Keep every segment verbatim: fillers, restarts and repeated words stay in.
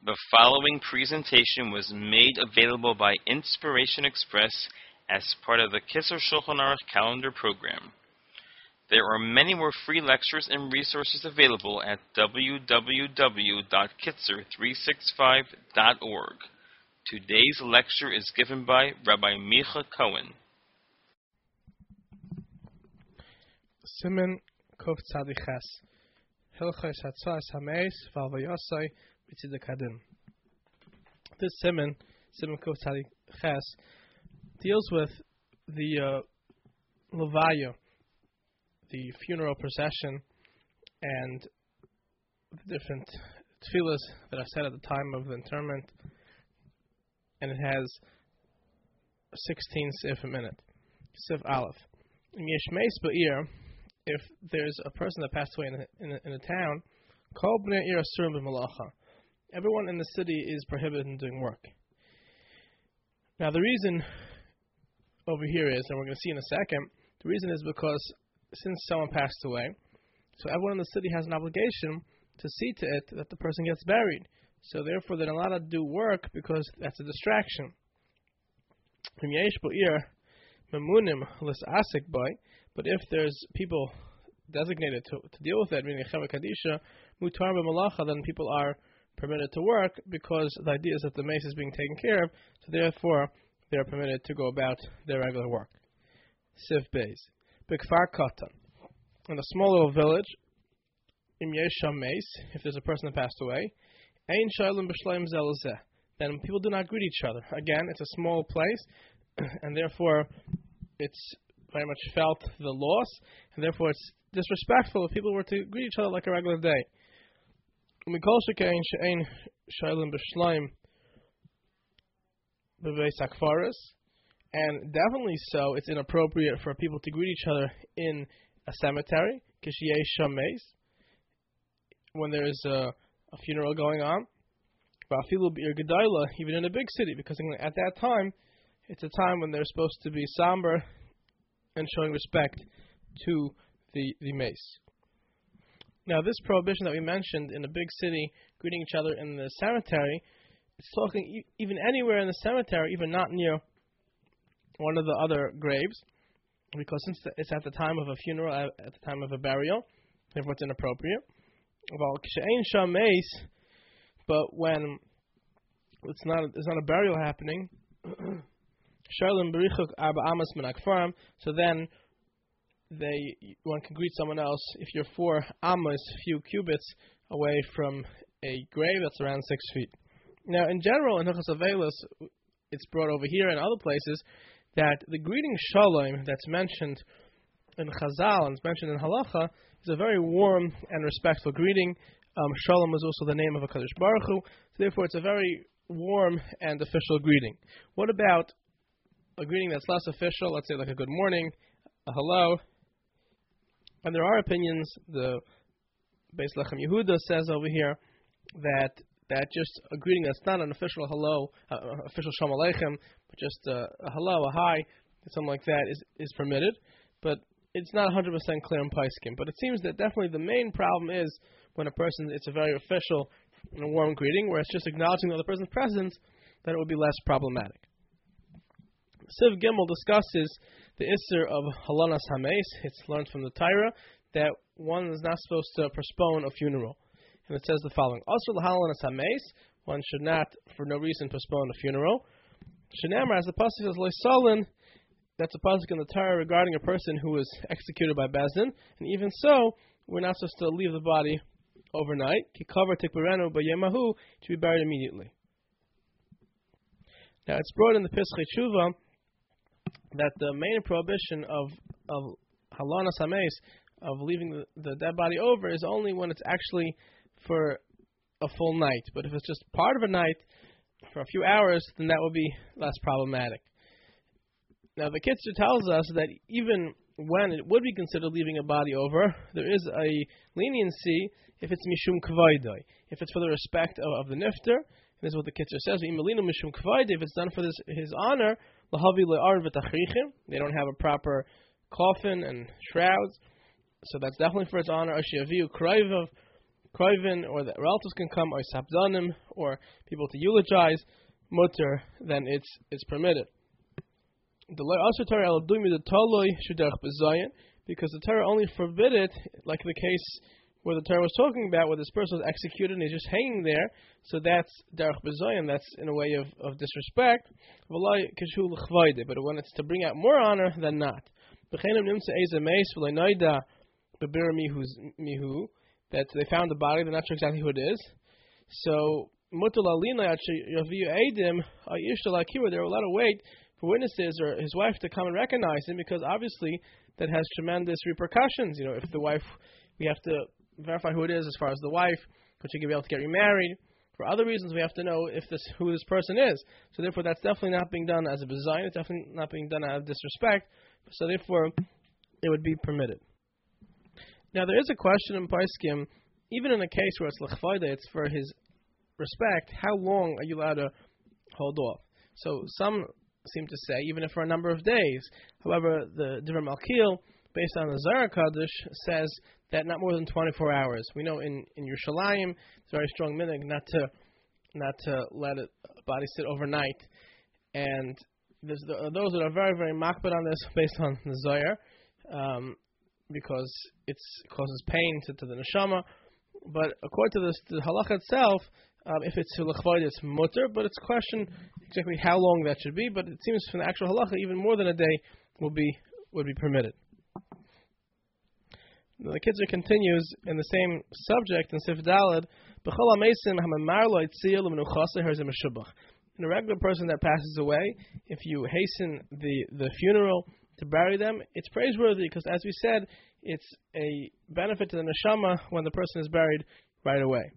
The following presentation was made available by Inspiration Express as part of the Kisser Shulchan Aruch calendar program. There are many more free lectures and resources available at w w w dot kitzer three sixty-five dot org. Today's lecture is given by Rabbi Micha Cohen. Simen Kuf Tzadiches Hilchos Hatzos Hameis Valvayosai Mitzidakadim. This Simen, Simen Kuf Tzadiches, deals with the uh, Levaya, the funeral procession, and the different tefillas that are said at the time of the interment, and it has sixteen sif a minute. Sif Aleph. In Yesh Meis Ba'ir, if there's a person that passed away in a, in a, in a town, Kol Bnei Ir Asurim B'Malacha. Everyone in the city is prohibited from doing work. Now the reason over here is, and we're going to see in a second, the reason is because since someone passed away, so everyone in the city has an obligation to see to it that the person gets buried. So therefore they're not allowed to do work because that's a distraction. But if there's people designated to, to deal with it, meaning Cheva Kadisha, Mutar B'Malacha, then people are permitted to work because the idea is that the mace is being taken care of, so therefore they are permitted to go about their regular work. Sif Beis. B'Kfar Katan. In a small little village, Im Yesham Mace, if there's a person that passed away, Ein Shailum B'Shleim Zelzeh, then people do not greet each other. Again, it's a small place, and therefore it's very much felt the loss, and therefore it's disrespectful if people were to greet each other like a regular day. Mikol Shekein She'ein Shailum B'Shleim B'Beis Akfaris, and definitely so, it's inappropriate for people to greet each other in a cemetery, Kishiyei Shameis, when there's a, a funeral going on, even in a big city, because at that time, it's a time when they're supposed to be somber and showing respect to the, the mace. Now, this prohibition that we mentioned in a big city, greeting each other in the cemetery, it's talking e- even anywhere in the cemetery, even not near one of the other graves, because since it's at the time of a funeral, at the time of a burial, therefore it's inappropriate. But when it's not, there's not a burial happening, so then they one can greet someone else if you're four amas, few cubits away from a grave that's around six feet. Now, in general, in Hilchos Avelos, it's brought over here and other places that the greeting shalom that's mentioned in Chazal and it's mentioned in Halacha is a very warm and respectful greeting. Um, shalom is also the name of a Kadosh Baruch Hu, so therefore it's a very warm and official greeting. What about a greeting that's less official, let's say like a good morning, a hello? And there are opinions, the Beis Lechem Yehuda says over here that that just a greeting that's not an official hello, uh, official Shalom Aleichem, but just a, a hello, a hi, something like that is, is permitted. But it's not one hundred percent clear in Paiskim. But it seems that definitely the main problem is when a person, it's a very official and a warm greeting, where it's just acknowledging the other person's presence, then it would be less problematic. Siv Gimel discusses the Isser of Halanas HaMeis. It's learned from the Torah that one is not supposed to postpone a funeral. And it says the following: Asr l'halanas hameis, one should not, for no reason, postpone a funeral. Shenamar, as the pasuk says, loisalin, that's a pasuk in the Torah regarding a person who was executed by Bezdin, and even so, we're not supposed to leave the body overnight. Kikavar tikbarenu b'yemahu, to be buried immediately. Now, it's brought in the Pesach Tshuva that the main prohibition of of halanas hameis, of leaving the, the dead body over, is only when it's actually for a full night. But if it's just part of a night for a few hours, then that would be less problematic. Now the Kitzur tells us that even when it would be considered leaving a body over, there is a leniency if it's mishum kvaydoi, if it's for the respect of, of the nifter. This is what the Kitzur says. If it's done for this, his honor, they don't have a proper coffin and shrouds, so that's definitely for his honor. kroivin, or that relatives can come, or sabdanim, or people to eulogize, mutter, then it's it's permitted. The also Torah al dumi the toloi shuderch bezayin, because the Torah only forbid it, like the case where the Torah was talking about, where this person was executed and he's just hanging there. So that's derech bezayin. That's in a way of, of disrespect. But when it's to bring out more honor, then not. That they found the body, they're not sure exactly who it is. So they're allowed to wait for witnesses or his wife to come and recognize him, because obviously that has tremendous repercussions. You know, if the wife, we have to verify who it is as far as the wife, because she can be able to get remarried. For other reasons, we have to know if this who this person is. So therefore, that's definitely not being done as a design. It's definitely not being done out of disrespect. So therefore, it would be permitted. Now, there is a question in Paiskim, even in a case where it's lechvayda, it's for his respect, how long are you allowed to hold off? So some seem to say even if for a number of days. However, the Divrei Malkiel, based on the Zohar Kadosh, says that not more than twenty-four hours. We know in, in Yerushalayim, it's a very strong minhag not to not to let a body sit overnight. And there's the, those that are very, very makbid on this based on the Zohar, um, because it's, it causes pain to, to the neshama. But according to this, the halacha itself, Um, if it's lechvayda, it's mutter, but it's a question exactly how long that should be. But it seems from the actual halacha, even more than a day will be would be permitted. Now, the Kitzur continues in the same subject in Sif Daled. In a regular person that passes away, if you hasten the, the funeral to bury them, it's praiseworthy because, as we said, it's a benefit to the neshama when the person is buried right away.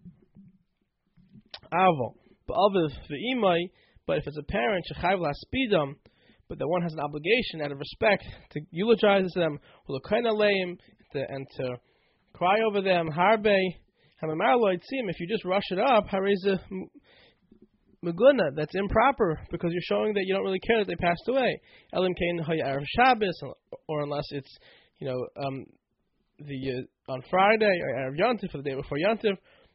Avo, but if it's a parent, but that one has an obligation out of respect to eulogize them, to, and to cry over them, harbe, if you just rush it up, Maguna, that's improper because you're showing that you don't really care that they passed away. Elim kain hayar Shabbos, or unless it's, you know, um, the uh, on Friday or Erev Yontif, or the day before Yontif,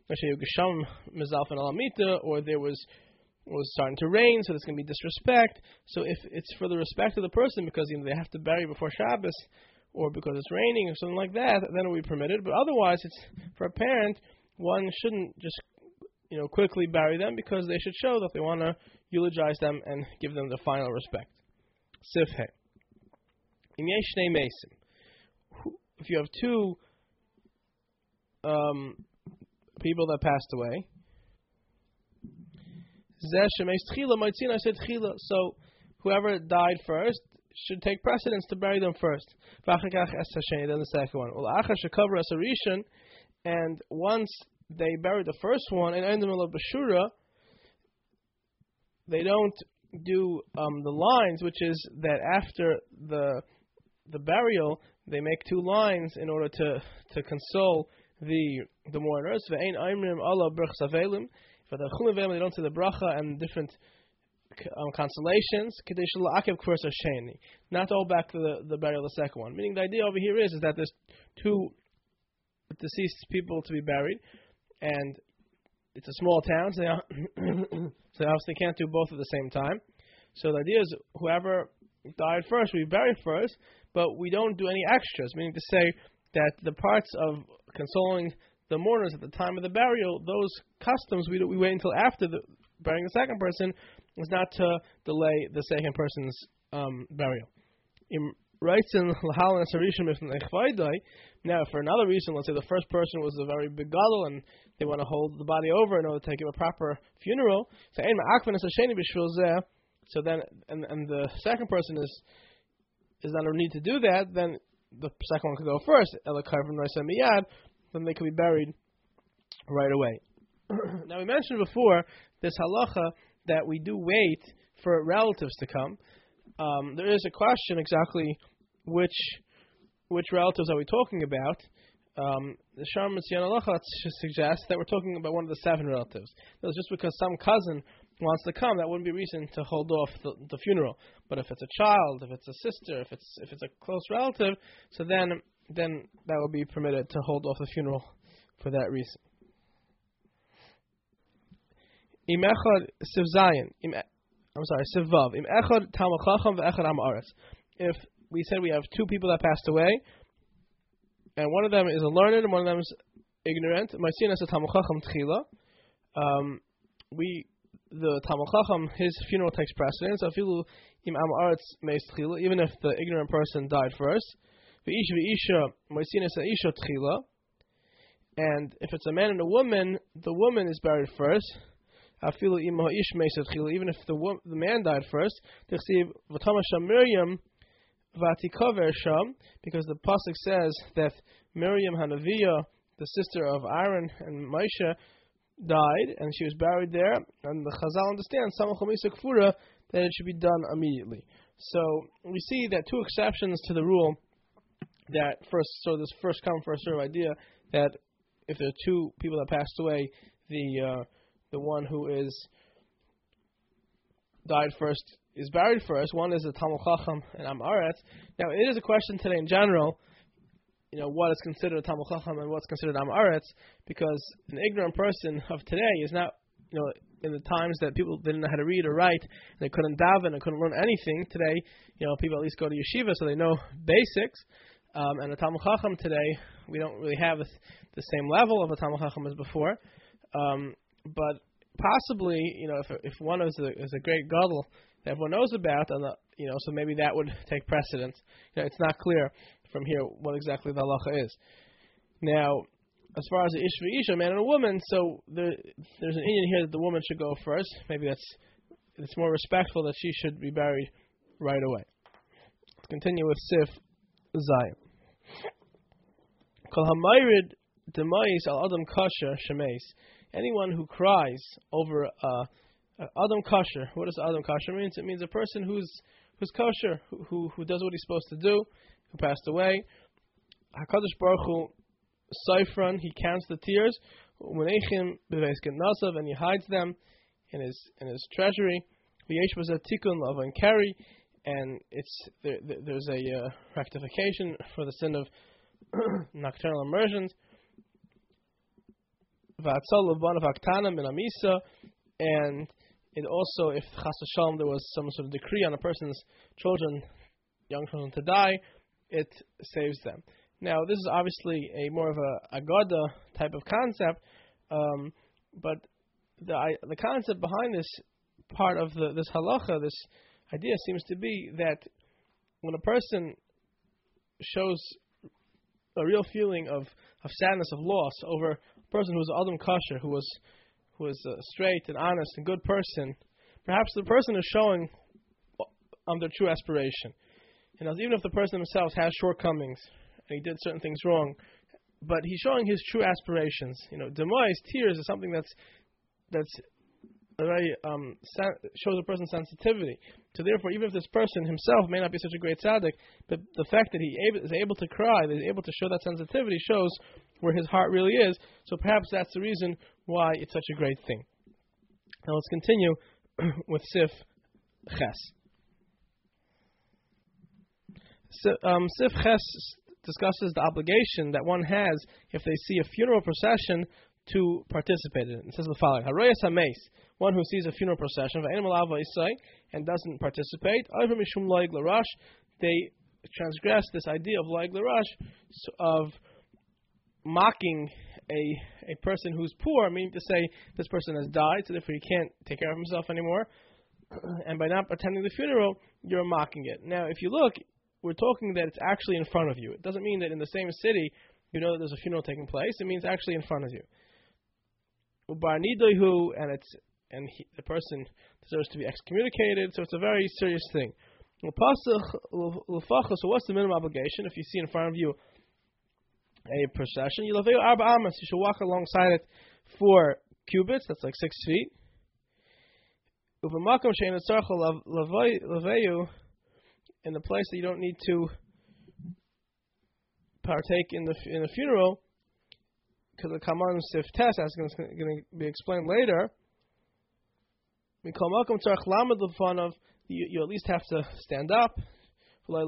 or there was was starting to rain, so there's going to be disrespect. So if it's for the respect of the person, because you know they have to bury before Shabbos, or because it's raining or something like that, then it will be permitted. But otherwise, it's for a parent, one shouldn't just, you know, quickly bury them, because they should show that they want to eulogize them and give them the final respect. Sifhe. If you have two um, people that passed away, so whoever died first should take precedence to bury them first. Then the second one. And once they bury the first one, and in the middle of Bashura, they don't do um, the lines, which is that after the the burial, they make two lines in order to, to console the the mourners. For the chulin they don't say the bracha and different um, consolations. Not all back to the, the burial of the second one. Meaning the idea over here is, is that there's two deceased people to be buried, and it's a small town, so they, so obviously can't do both at the same time. So the idea is whoever died first, we bury first, but we don't do any extras, meaning to say that the parts of consoling the mourners at the time of the burial, those customs, we, we wait until after the burying the second person, is not to delay the second person's um, burial. Now, for another reason, let's say the first person was a very big gadol and they want to hold the body over in order to give a proper funeral. So then, and, and the second person is is not a need to do that, then the second one could go first. Then they could be buried right away. Now, we mentioned before this halacha that we do wait for relatives to come. Um, there is a question exactly which which relatives are we talking about. Um, the Sharm Mitzion halacha suggests that we're talking about one of the seven relatives. That's just because some cousin wants to come, that wouldn't be reason to hold off the, the funeral. But if it's a child, if it's a sister, if it's if it's a close relative, so then then that would be permitted to hold off the funeral for that reason. Im echad siv zayin. I'm sorry, siv vav. Im echad talmid chacham ve'echad am aretz. If we said we have two people that passed away, and one of them is a learned and one of them is ignorant, Ma'asin as a talmid chacham tchila. Um, we the talmid chacham, his funeral takes precedence. Afilu im am aretz meis tchila, even if the ignorant person died first. Ve'ish ve'isha Ma'asin as a isha tchila. And if it's a man and a woman, the woman is buried first. Afilu im ha'ish meis tchila, even if the wo- the man died first. Tichsiv v'tamasha Miriam Vatikover Sham, because the pasuk says that Miriam Hanaviya, the sister of Aaron and Moshe, died, and she was buried there. And the Chazal understands Samach Misa Kfura that it should be done immediately. So we see that two exceptions to the rule. That first, so this first come first serve idea that if there are two people that passed away, the uh, the one who is died first is buried first. One is a Talmid Chacham and Am Aretz. Now, it is a question today in general, you know, what is considered a Talmid Chacham and what's considered Am Aretz, because an ignorant person of today is not, you know, in the times that people didn't know how to read or write, and they couldn't daven and couldn't learn anything. Today, you know, people at least go to yeshiva, so they know basics. Um, and a Talmid Chacham today, we don't really have the, the same level of a Talmid Chacham as before. Um, but possibly, you know, if if one is a, is a great gadol that everyone knows about, and the, you know, so maybe that would take precedence. You know, it's not clear from here what exactly the halacha is. Now, as far as the ish v'isha, a man and a woman, so there, there's an inyan here that the woman should go first. Maybe that's it's more respectful that she should be buried right away. Let's continue with Sif Zayin. Kol hamayrid demayis al adam kasher shemeis. Anyone who cries over uh, uh, adam kasher. What does adam kasher mean? It means a person who's who's kosher, who, who who does what he's supposed to do, who passed away. Hakadosh Baruch Hu Seifran, he counts the tears. Umenechim b'veis nasav, and he hides them in his in his treasury. V'yesh b'zeh tikun l'avon keri, and it's there, there's a uh, rectification for the sin of nocturnal immersions. V'atzal l'ban of aktana min amisa, and it also, if chas v'shalom there was some sort of decree on a person's children, young children to die, it saves them. Now, this is obviously a more of a agada type of concept, um, but the I, the concept behind this part of the, this halacha, this idea, seems to be that when a person shows a real feeling of, of sadness, of loss over a person who was adam kasher, who was who was a straight and honest and good person, perhaps the person is showing um, their true aspiration. You know, even if the person himself has shortcomings and he did certain things wrong, but he's showing his true aspirations. You know, demois, tears, is something that's that's very um, sen- shows a person's sensitivity. So therefore, even if this person himself may not be such a great tzaddik, but the fact that he ab- is able to cry, that he's able to show that sensitivity, shows where his heart really is. So perhaps that's the reason why it's such a great thing. Now let's continue with Sif Ches. So, um, Sif Ches discusses the obligation that one has if they see a funeral procession to participate in it. It says the following: Haroyas hameis, one who sees a funeral procession, and doesn't participate, they transgress this idea of laig l'rash, of mocking a a person who's poor, meaning to say this person has died, so therefore he can't take care of himself anymore, and by not attending the funeral, you're mocking it. Now, if you look, we're talking that it's actually in front of you. It doesn't mean that in the same city you know that there's a funeral taking place. It means actually in front of you. And it's and he, the person deserves to be excommunicated. So it's a very serious thing. So what's the minimum obligation? If you see in front of you a procession, you should walk alongside it four cubits. That's like six feet. In the place that you don't need to partake in the in the funeral, because the Kaman Sif Tes, as is going to be explained later, we call Malcolm Tzarech Lamed Lefanov. You you at least have to stand up. That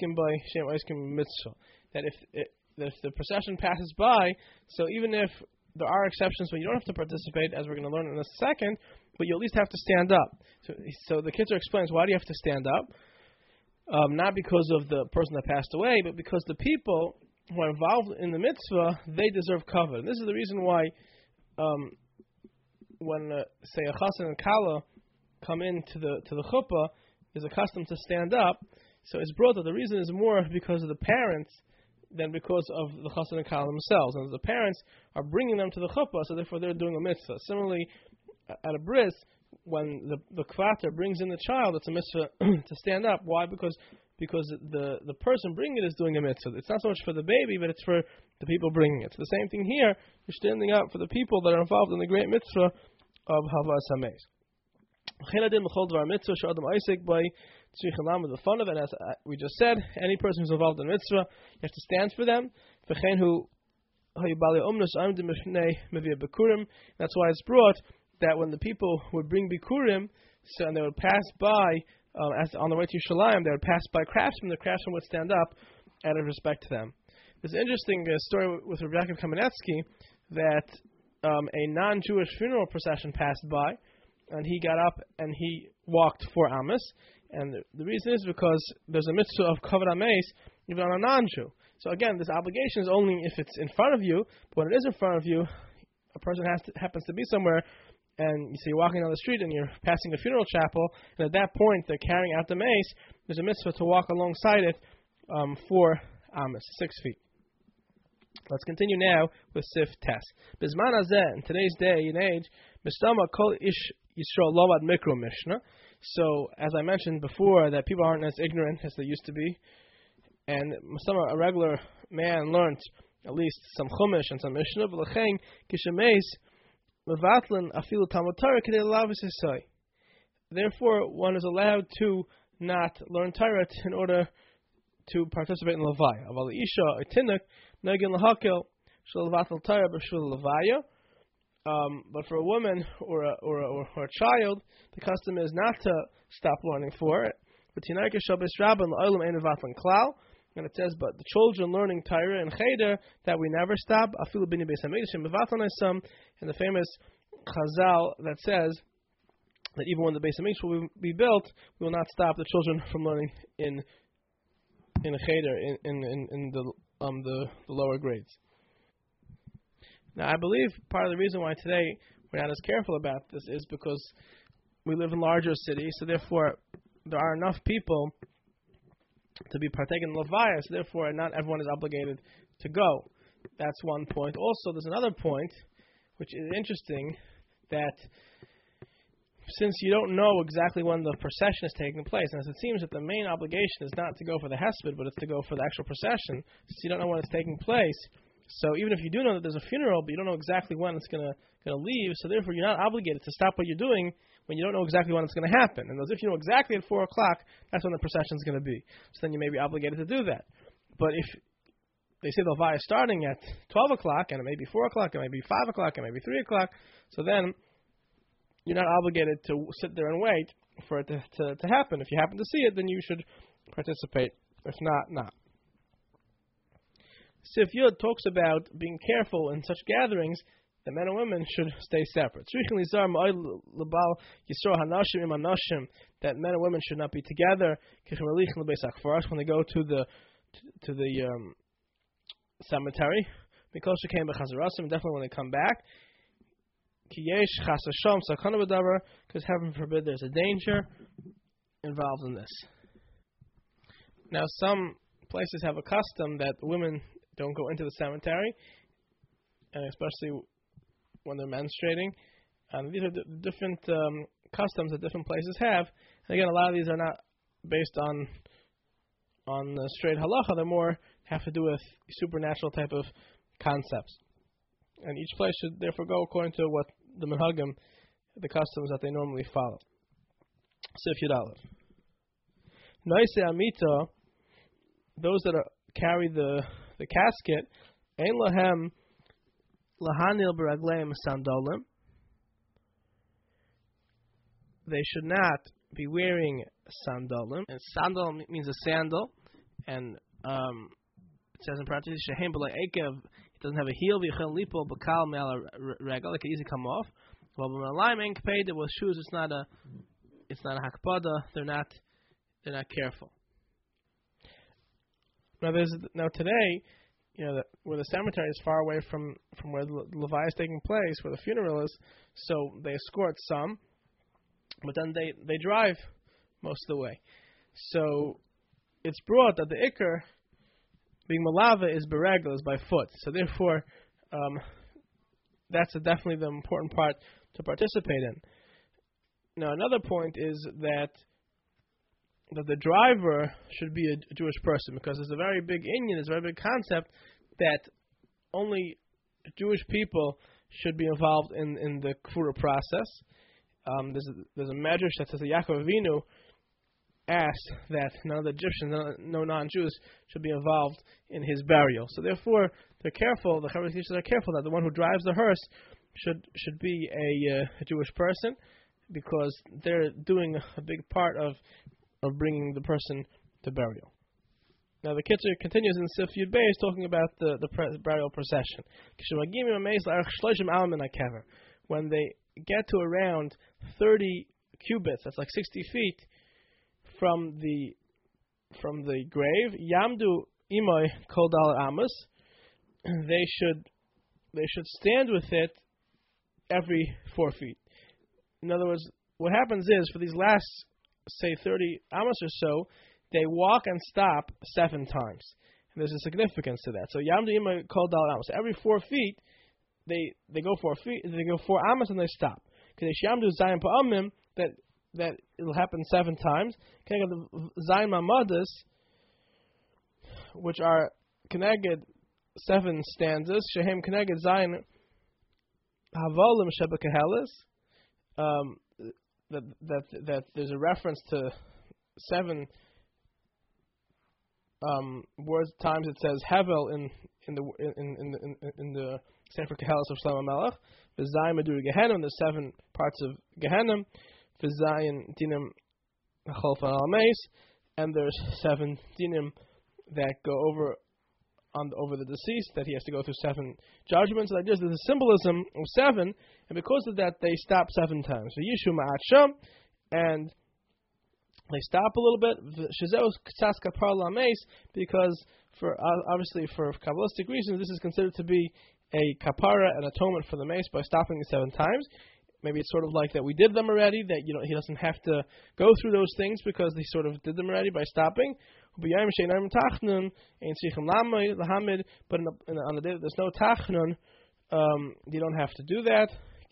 if it, that if the procession passes by, so even if there are exceptions where you don't have to participate, as we're going to learn in a second, but you at least have to stand up. So, so the Kitzur explains, why do you have to stand up? Um, not because of the person that passed away, but because the people who are involved in the mitzvah, they deserve kavod. And this is the reason why um, when, uh, say, a chassan and kala come into the to the chuppah, is accustomed to stand up. So it's brought that the reason is more because of the parents than because of the chassan and kala themselves. And the parents are bringing them to the chuppah, so therefore they're doing a mitzvah. Similarly, at a bris, when the the kvater brings in the child, it's a mitzvah to stand up. Why? Because because the the person bringing it is doing a mitzvah. It's not so much for the baby, but it's for the people bringing it. So the same thing here. You're standing up for the people that are involved in the great mitzvah of Havas Hameis. The fun of it, as we just said, any person who's involved in mitzvah, you have to stand for them. That's why it's brought that when the people would bring bikurim, so and they would pass by, um, as on the way to Yerushalayim, they would pass by craftsmen. The craftsmen would stand up out of respect to them. There's an interesting uh, story with Rabbi Yaakov Kamenetsky that um, a non-Jewish funeral procession passed by, and he got up and he walked for Amos. And the, the reason is because there's a mitzvah of kavod hameis even on a non-Jew. So again, this obligation is only if it's in front of you. But when it is in front of you, a person has to, happens to be somewhere, and you see you're walking down the street and you're passing a funeral chapel, and at that point they're carrying out the mace. There's a mitzvah to walk alongside it um, for Amos, six feet. Let's continue now with Sif Tes. Bizman hazeh, in today's day and age, mistama kol ish Yisrael lovad mikro mishnah. So, as I mentioned before, that people aren't as ignorant as they used to be, and mistama, a regular man learned at least some chumash and some mishnah. V'lechein kishemeis mevatlin afilu talmud Torah k'dei l'lav v'sisai. Therefore, one is allowed to not learn Torah in order to participate in levaya. Aval isha itinik negin lahakel shel levatel Torah b'shul levaya. Um, but for a woman or a, or, a, or a child, the custom is not to stop learning for it. And it says, but the children learning Torah and Cheder, that we never stop. And the famous Chazal that says that even when the Beis Hamikdash will be built, we will not stop the children from learning in in Cheder, in in, in, in the um the, the lower grades. Now, I believe part of the reason why today we're not as careful about this is because we live in larger cities, so therefore there are enough people to be partaking in Levaya, so therefore not everyone is obligated to go. That's one point. Also, there's another point, which is interesting, that since you don't know exactly when the procession is taking place, and as it seems that the main obligation is not to go for the hesped, but it's to go for the actual procession, since you don't know when it's taking place, so even if you do know that there's a funeral, but you don't know exactly when it's going to going to leave, so therefore you're not obligated to stop what you're doing when you don't know exactly when it's going to happen. And as if you know exactly at four o'clock, that's when the procession is going to be. So then you may be obligated to do that. But if they say the Levaya is starting at twelve o'clock, and it may be four o'clock, it may be five o'clock, it may be three o'clock, so then you're not obligated to sit there and wait for it to, to, to happen. If you happen to see it, then you should participate. If not, not. Sif Yud talks about being careful in such gatherings that men and women should stay separate. That men and women should not be together. When they go to the to the um, cemetery, because definitely when they come back. Because heaven forbid there's a danger involved in this. Now, some places have a custom that women don't go into the cemetery, and especially when they're menstruating. And these are d- different um, customs that different places have. And again, a lot of these are not based on on the straight halacha. They're more have to do with supernatural type of concepts. And each place should therefore go according to what the minhagim, the customs that they normally follow. Sif Yud Aleph. Noise Amita, those that are, carry the the casket, ein lahem lahanil beragleim sandalim. They should not be wearing sandalim. And sandal means a sandal, and um, it says in parentheses, shehem b'lei ekev it doesn't have a heel, v'yichel lipo b'kal me'al regel, it can easily come off. Well, when a ain't paid with shoes, it's not a, it's not a hakpada. They're not, they're not careful. Now, there's now today, you know, that where the cemetery is far away from, from where the levaya is taking place, where the funeral is, so they escort some, but then they, they drive most of the way. So it's brought that the ikar, being malava, is beregel, is by foot. So therefore, um, that's a definitely the important part to participate in. Now, another point is that that the driver should be a Jewish person, because there's a very big inyan, there's a very big concept that only Jewish people should be involved in, in the kfura process. Um, there's, a, there's a medrash that says that Yaakov Avinu asked that none of the Egyptians, no non-Jews, should be involved in his burial. So therefore, they're careful, the Chabad teachers are careful that the one who drives the hearse should should be a, uh, a Jewish person, because they're doing a big part of of bringing the person to burial. Now the Kitzur continues in Sif Yud Beis talking about the, the pre- burial procession. When they get to around thirty cubits, that's like sixty feet from the from the grave, Yamdu Imoy Kol Dal Amos, they should they should stand with it every four feet. In other words, what happens is, for these last, say, thirty amos or so, they walk and stop seven times. And there's a significance to that. So Yamdu Ima Kol Dal Amos. Every four feet, they they go four feet, they go four amos and they stop. Because Yamdu Zayin Pa'amim, that that it'll happen seven times. Keneged Zayin Mamadas, which are Keneged seven stanzas. Shehem Keneged Zayin Havolim Shebekahelis. Um, that that that there's a reference to seven um, words times. It says Havel in in the in in in, in the Sefer Kehelis of Shlomo Melech. V'zayin Medur Gehenim. There's seven parts of Gehenim. V'zayin Dinim Cholfan Al Meis, and there's seven dinim that go over on over the deceased, that he has to go through seven judgments. Like this, there's a symbolism of seven, and because of that, they stop seven times. V'yishu ma'at sham, and they stop a little bit. Shezeu k'tzas kapar la'meis, because for uh, obviously for Kabbalistic reasons, this is considered to be a kapara, an atonement for the mace by stopping seven times. Maybe it's sort of like that we did them already, that you know he doesn't have to go through those things because he sort of did them already by stopping. But in a, in a, on the day that there's no tachnun, um, you don't have to do that.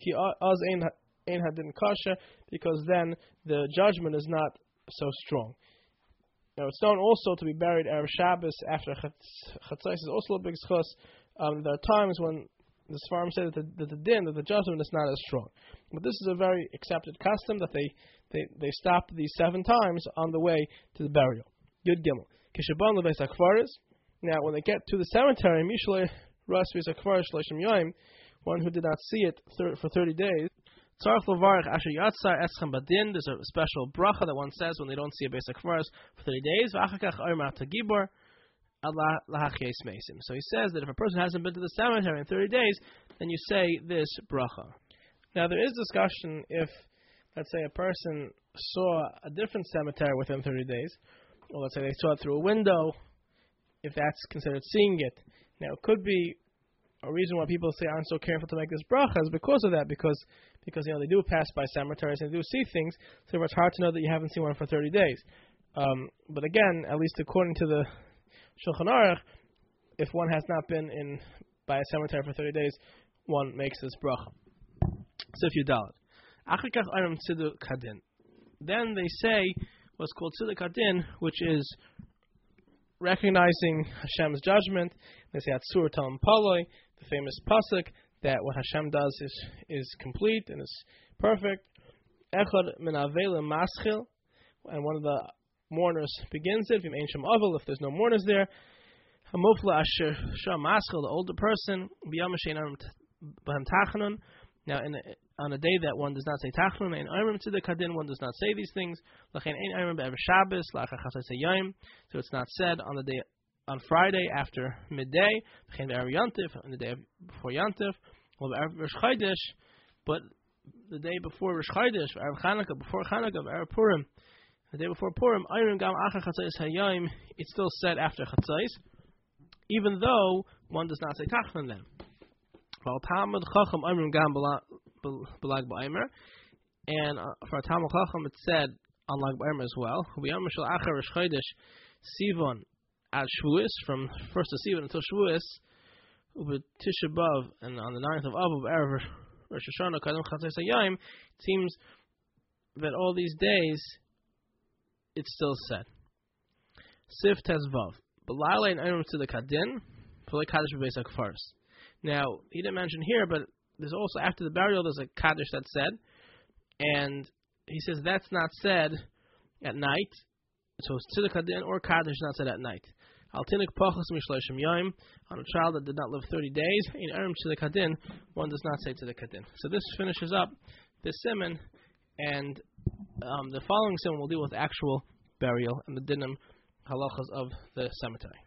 Because then the judgment is not so strong. Now it's known also to be buried Erev Shabbos after Chatzos is also a big schos. Um, there are times when the Sfarim say that the, that the din, that the judgment is not as strong. But this is a very accepted custom that they, they, they stop these seven times on the way to the burial. Yud Gimel. Kishabon lebeis akvaris. Now, when they get to the cemetery, Mishlei ras vis akvaris shloshim yoim, one who did not see it thir- for thirty days. Tzarich levarich asher yatzar eschem badin. There's a special bracha that one says when they don't see a beis akvaris for thirty days. V'achakach omer atagibor. So he says that if a person hasn't been to the cemetery in thirty days, then you say this bracha. Now there is discussion if, let's say, a person saw a different cemetery within thirty days, or let's say they saw it through a window, if that's considered seeing it. Now it could be a reason why people say aren't so careful to make this bracha is because of that, because because you know they do pass by cemeteries and they do see things, so it's hard to know that you haven't seen one for thirty days. Um, but again, at least according to the Shulchan Aruch, if one has not been in by a cemetery for thirty days, one makes this bracha. So if you doubt it. Then they say what's called Tziduk Hadin, which is recognizing Hashem's judgment. They say Atzur Talm Paloi, the famous pasuk that what Hashem does is is complete and is perfect. Echad min avelim maschil, and one of the mourners begins it. If there's no mourners there, Hamufla Asher Shah Maschil, the older person, now in a, on a day that one does not say Tachnun, and Ayrim to the Kadin, one does not say these things. So it's not said on the day on Friday after midday, and the day before Yantif, Rosh Chodesh, but the day before Rosh Chodesh, Erev Chanukah, before Chanukah, Erev Purim, the day before Purim, it's still said after Chatzos, even though one does not say Tachlan then. And uh, for Talmud Chacham, it's said on Lag B'Omer as well. Sivan at Shavuos, from first of Sivan until Shavuos, with Tisha B'Av, and on the ninth of Av, Erev Rosh Hashanah, Kadam Chatzos Hayom, it seems that all these days it's still said. Sif Tes Vav, B'Laila and Erev to the Kadin, for like Kaddish B'Beis HaKfaros. Now he didn't mention here, but there's also after the burial there's a Kaddish that's said, and he says that's not said at night. So Tziduk Hadin or Kaddish is not said at night. Altinik Pachas Mishloshim Yom, on a child that did not live thirty days. In Erev Tziduk Hadin, one does not say Tziduk Hadin. So this finishes up this siman, and um, the following siman will deal with actual burial and the dinim halachas of the cemetery.